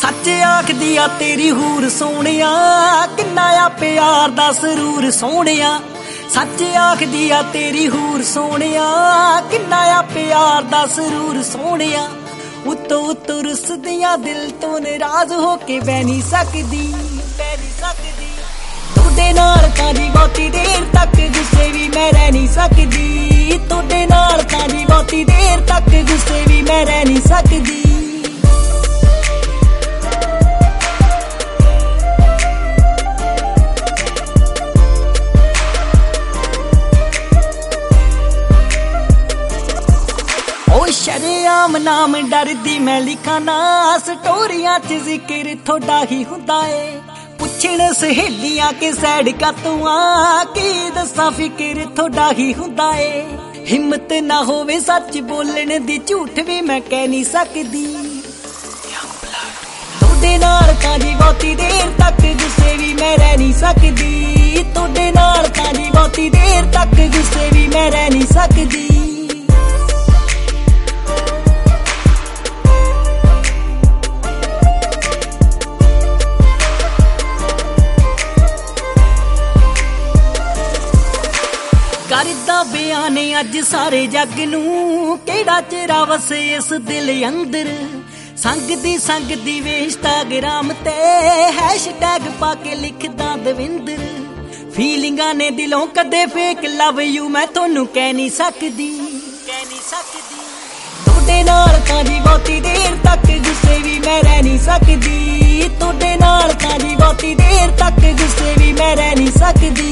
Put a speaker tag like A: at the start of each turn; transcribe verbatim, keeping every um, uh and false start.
A: सच आखदी आ तेरी हूर सोहणिया, किन्ना आ प्यार दा सरूर सोहणिया। सच आखदी आ तेरी हूर सोहणिया, किन्ना आ प्यार दा सरूर सोहणिया। उत्तो उत्तो रुसदियां दिल तो नाराज होके बह नहीं सकदी, बह नहीं सकदी। तोड़े नाल तां जी बहुती देर तक गुस्से भी मैं रह नहीं सकदी, तोड़े नाल तां जी बहुती देर तक गुस्से भी मैं रह नहीं सकदी। शरेआम नाम डरदी मैं लिखा ना, स्टोरियां च जिक्र थोड़ा ही हुंदा है। पुछण सहेलियां के सैड का तू आ, की दसा फिक्र थोड़ा ही हुंदा है। हिम्मत ना होवे सच बोलण दी, झूठ भी मैं कह नहीं सकदी। तोड़े नाल तां जी बहुती देर तक गुस्से भी मैं रह नहीं सकदी, तोड़े नाल तां जी बहुती देर तक गुस्से भी मैं रह नहीं सकदी। करदा बयाने अज सारे जग नूं, केड़ा चेहरा वसे इस दिल अंदर। संगदी संगदी वे इंस्टाग्राम ते हैशटैग पाके लिखदा दविंदर। फीलिंगां ने दिलों कदे फेक लव यू मैं थोनू कह नहीं सकदी, कह नहीं सकदी। तोड़े नाल तां जी बहुती देर तक गुस्से भी मैं रह नहीं सकदी, तोड़े नाल तां जी बहुती देर तक गुस्से भी मैं रह नहीं सकदी।